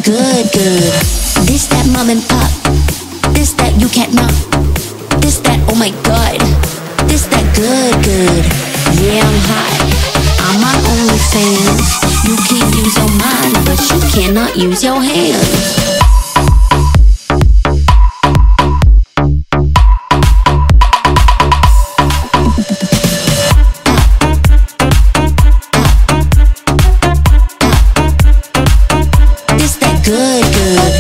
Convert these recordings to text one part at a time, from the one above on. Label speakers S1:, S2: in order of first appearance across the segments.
S1: good, good. This that mom and pop. This that you can't knock. This that oh my god. This that good, good. Yeah, I'm hot. I'm on OnlyFans. You can use your mind, but you cannot use your hands. Good, good.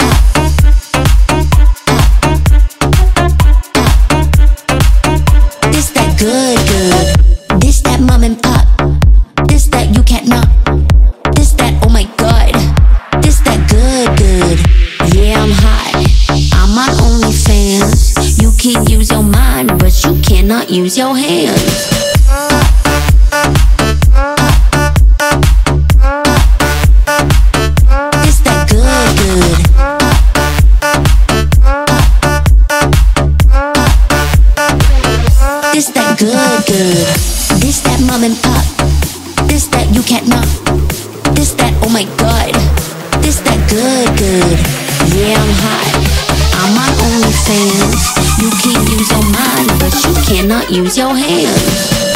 S1: This that good, good. This that mom and pop. This that you can't knock. This that oh my god. This that good, good. Yeah, I'm hot. I'm on OnlyFans. You can use your mind, but you cannot use your hands. This that good, good. This that mom and pop. This that you can't knock. This that oh my god. This that good, good. Yeah, I'm hot. I'm on OnlyFans. You can use your mind, but you cannot use your hands.